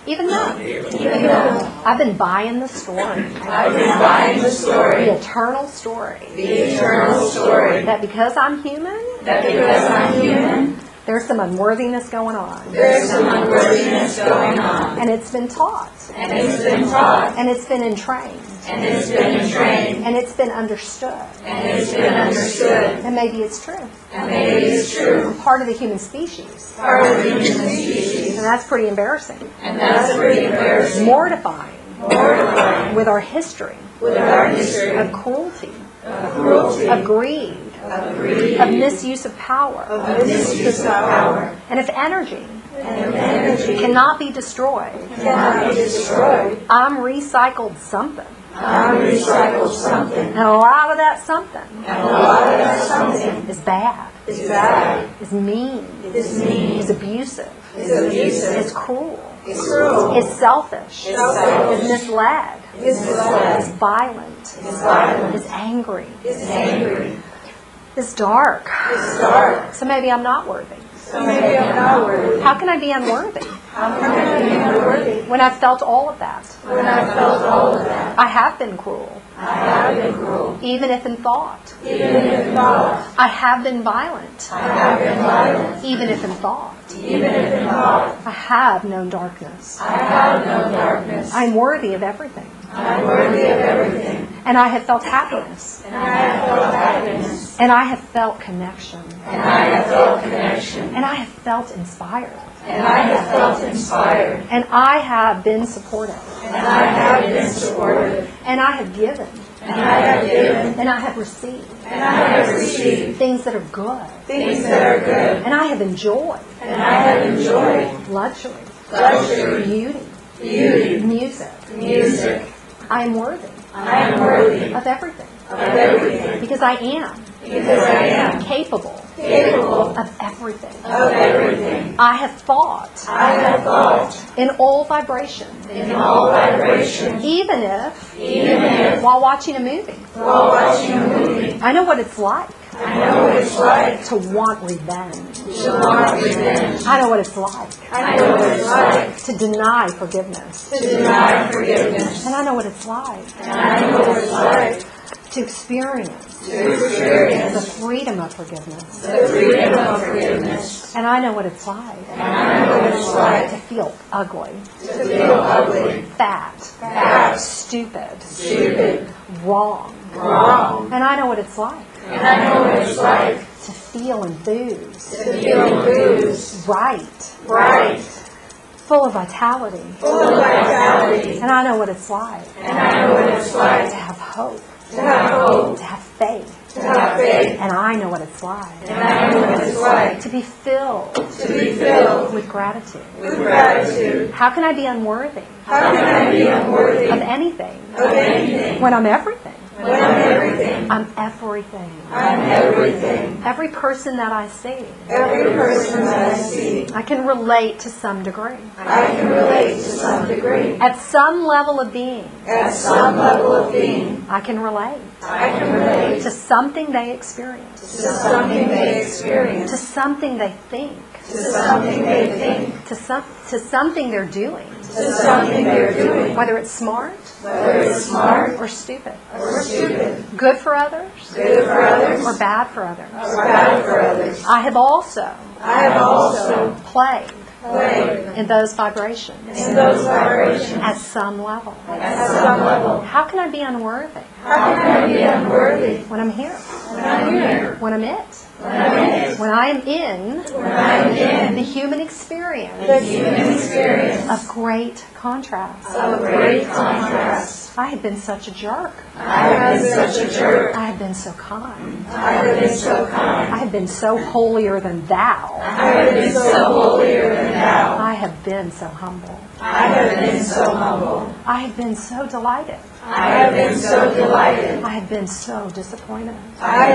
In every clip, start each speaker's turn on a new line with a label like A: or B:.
A: Even though I've been buying the story. The eternal story. That because I'm human, there's some unworthiness going on. And it's been taught. And it's been entrained. And it's been understood. And maybe it's true. I'm part of the human species. And that's pretty embarrassing. Mortifying. With our history. Of cruelty. Of greed. Of misuse of power. And if energy cannot be destroyed, I'm recycled something. And a lot of that something is bad, is mean, is abusive, is cruel, is selfish, is misled, is violent, is angry, is dark. So maybe I'm not worthy. How can I be unworthy? When I've felt all of that. I have been cruel. Even if in thought. I have been violent. Even if in thought. I have known darkness. I am worthy of everything. And I have felt happiness. And I have felt connection. And I have felt inspired. And I have been supported. And I have given. And I have received. Things that are good. And I have enjoyed. Luxury. Beauty. Music. I am worthy. Of everything. Because I am. Capable. Of everything. I have thought. In all vibration. Even if while watching a movie. I know what it's like. To want revenge. I know what it's like. To deny forgiveness. And I know what it's like. To experience the freedom of forgiveness. And I know what it's like. To feel ugly. Fat. Stupid. Wrong. And I know what it's like. To feel enthused. Right. Full of vitality. And I know what it's like. To have hope. To have faith. And I know what it's like. To be filled with gratitude. How can I be unworthy? Of anything? When I'm everything. I'm everything. Every person that I see. I can relate to some degree. At some level of being. I can relate. To something they experience. To something they think. To something they're doing. Whether it's smart or stupid. Good for others or bad for others. I have also played in those vibrations. At some level. How can I be unworthy? When I'm here. When I'm it. When I am in the human experience of great contrast. I have been such a jerk. I have been so kind. I have been so holier than thou. I have been so humble. I have been so delighted. I have been so disappointed. I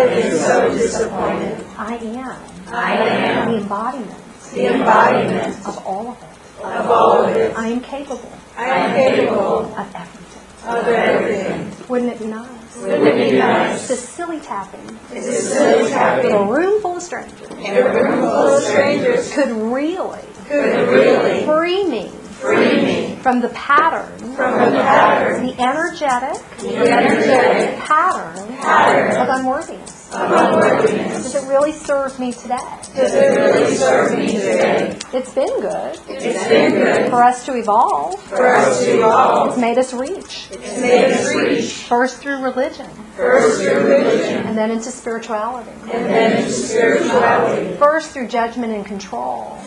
A: am the embodiment of all of it. I am capable of everything. Wouldn't it be nice? This silly tapping. In a room full of strangers. Could really free me from the pattern, the energetic pattern of unworthiness. Does it really serve me today? It's been good. For us to evolve. It's made us reach. First through religion. And then into spirituality. First through judgment and control.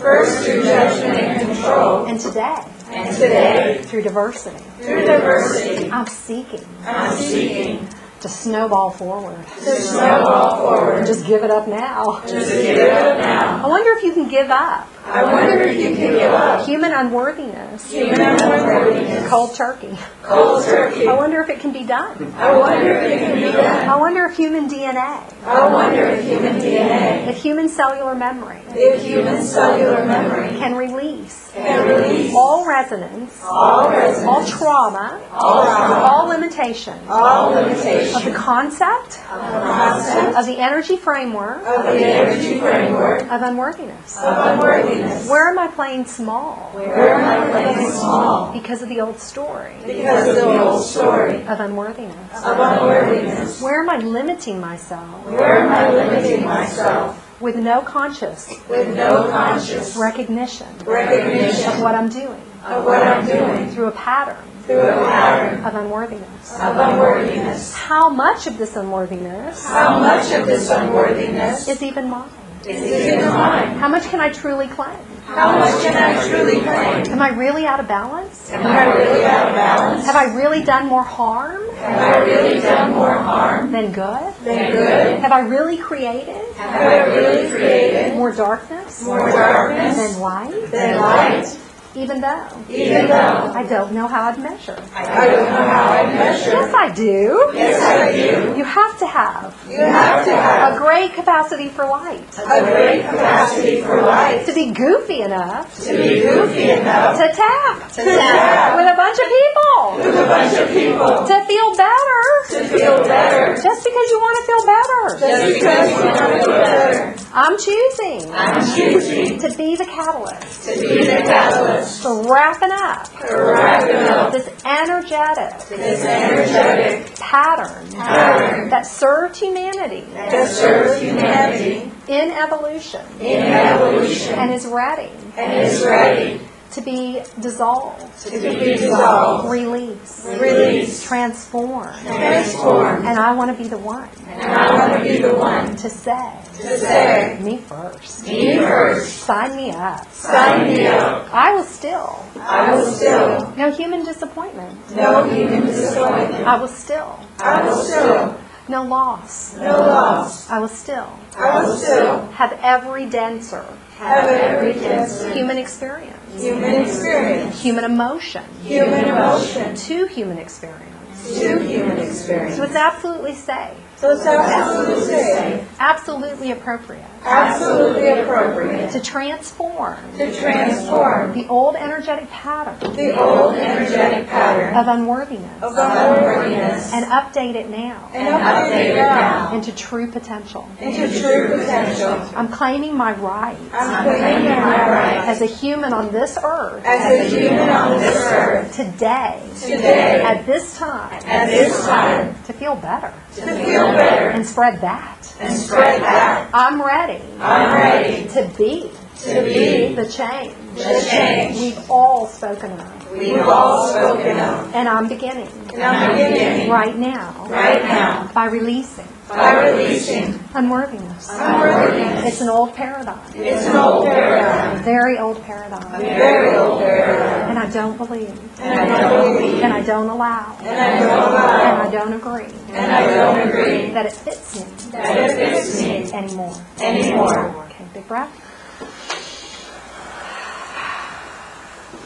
A: And today. Through diversity. I'm seeking. To snowball forward. And just give it up now. I wonder if you can give up. Human unworthiness. Cold turkey. I wonder if it can be done. I wonder if human DNA. If human cellular memory. Can release. All resonance. All trauma. All limitation. Of the concept. Of the energy framework. Of unworthiness. Where am I playing small? Because of the old story. Of unworthiness. Where am I limiting myself? With no conscious recognition of what I'm doing. Through a pattern. Of unworthiness. How much of this unworthiness is even mine? How much can I truly claim? Am I really out of balance? Have I really done more harm? Than good? Have I really created? More darkness? Than light? Even though I don't know how I'd measure. Yes, I do. You have to have a great capacity for light. To be goofy enough to tap with a bunch of people. To feel better. Just because you want to feel better. I'm choosing to be the catalyst. For wrapping up this energetic pattern that served humanity in evolution and is ready to be dissolved, released, transformed. And I want to be the one to say, me first. Sign me up. I will still. No human disappointment. I will still. No loss. I will still. Have every denser. Human experience. Human emotion. To human experience. So it's absolutely safe. Absolutely appropriate. To transform. The old energetic pattern. Of unworthiness. And update it now. Into true potential. I'm claiming my rights. As a human on this earth. Today. At this time. To feel better. And spread that. I'm ready. To be the change. We've all spoken of. And I'm beginning. Right now. By releasing. Unworthiness. It's an old paradigm. Very old paradigm. And I don't believe. And I don't allow. And I don't agree. That it fits me. Anymore. Okay, big breath.